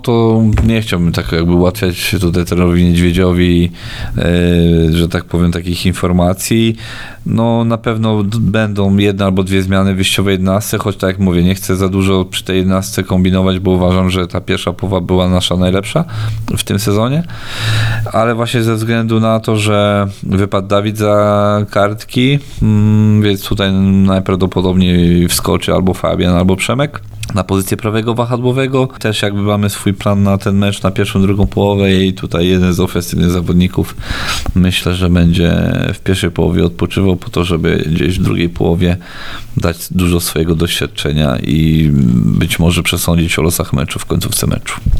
To nie chciałbym tak jakby ułatwiać tutaj trenerowi Niedźwiedziowi, że tak powiem, takich informacji. No na pewno będą 1 albo 2 zmiany wyjściowej 11, choć tak jak mówię, nie chcę za dużo przy tej 11 kombinować, bo uważam, że ta pierwsza połowa była nasza najlepsza w tym sezonie, ale właśnie ze względu na to, że wypadł Dawid za kartki, więc tutaj najprawdopodobniej wskoczy albo Fabian, albo Przemek na pozycję prawego wahadłowego. Też jakby mamy swój plan na ten mecz, na pierwszą, drugą połowę i tutaj jeden z ofensywnych zawodników myślę, że będzie w pierwszej połowie odpoczywał po to, żeby gdzieś w drugiej połowie dać dużo swojego doświadczenia i być może przesądzić o losach meczu w końcówce meczu.